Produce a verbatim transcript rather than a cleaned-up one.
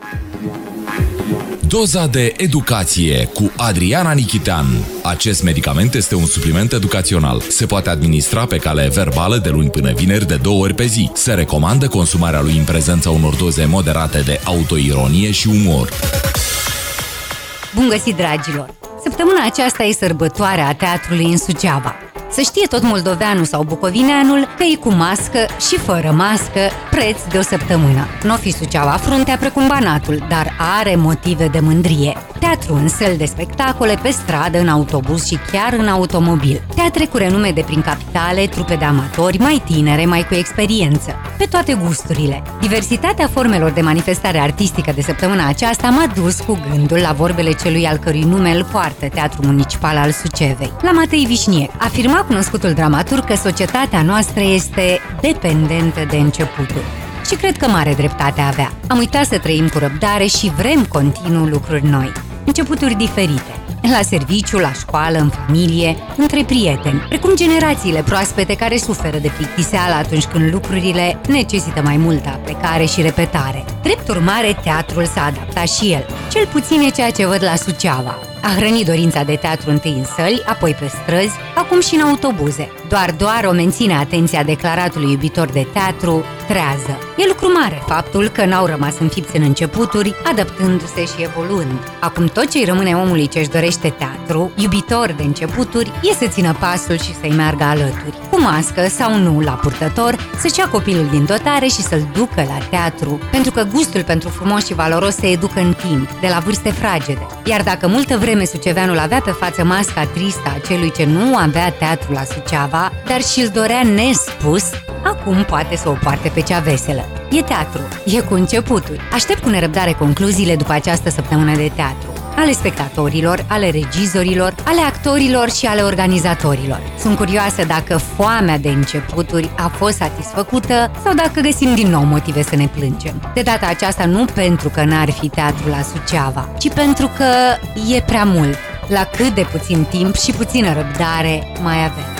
Doza de educație cu Adriana Nichitean. Acest medicament este un supliment educațional. Se poate administra pe cale verbală de luni până vineri de două ori pe zi. Se recomandă consumarea lui în prezența unor doze moderate de autoironie și umor. Bun găsit, dragilor! Săptămâna aceasta e sărbătoarea a teatrului în Suceava. Să știe tot moldoveanul sau bucovineanul că e cu mască și fără mască, preț de o săptămână. N-o fi Suceava fruntea precum Banatul, dar are motive de mândrie. Teatru în săli de spectacole, pe stradă, în autobuz și chiar în automobil. Teatre cu renume de prin capitale, trupe de amatori, mai tinere, mai cu experiență. Pe toate gusturile. Diversitatea formelor de manifestare artistică de săptămâna aceasta m-a dus cu gândul la vorbele celui al cărui nume îl poartă Teatrul Municipal al Sucevei, la Matei Vișniec. Afirma cunoscutul dramaturg că societatea noastră este dependentă de începuturi. Și cred că mare dreptate avea. Am uitat să trăim cu răbdare și vrem continuu lucruri noi. Începuturi diferite. La serviciu, la școală, în familie, între prieteni, precum generațiile proaspete care suferă de plictiseală atunci când lucrurile necesită mai multă aplicare și repetare. Drept urmare, teatrul s-a adaptat și el. Cel puțin e ceea ce văd la Suceava. A hrănit dorința de teatru întâi în săli, apoi pe străzi, acum și în autobuze. Doar doar o menține atenția declaratului iubitor de teatru trează. E lucru mare faptul că n-au rămas înfipți în începuturi, adaptându-se și evoluând. Acum tot ce-i rămâne omului ce-și dorește teatru, iubitor de începuturi, e să țină pasul și să-i meargă alături. Cu mască sau nu la purtător, să-și ia copilul din dotare și să-l ducă la teatru, pentru că gustul pentru frumos și valoros se educă în timp, de la vârste fragede. Iar dacă multă vreme suceveanul avea pe față masca tristă a celui ce nu avea teatru la Suceava, dar și-l dorea nespus, acum poate să o poarte pe cea veselă. E teatru, e cu începuturi. Aștept cu nerăbdare concluziile după această săptămână de teatru. Ale spectatorilor, ale regizorilor, ale actorilor și ale organizatorilor. Sunt curioasă dacă foamea de începuturi a fost satisfăcută sau dacă găsim din nou motive să ne plângem. De data aceasta nu pentru că n-ar fi teatru la Suceava, ci pentru că e prea mult, la cât de puțin timp și puțină răbdare mai avem.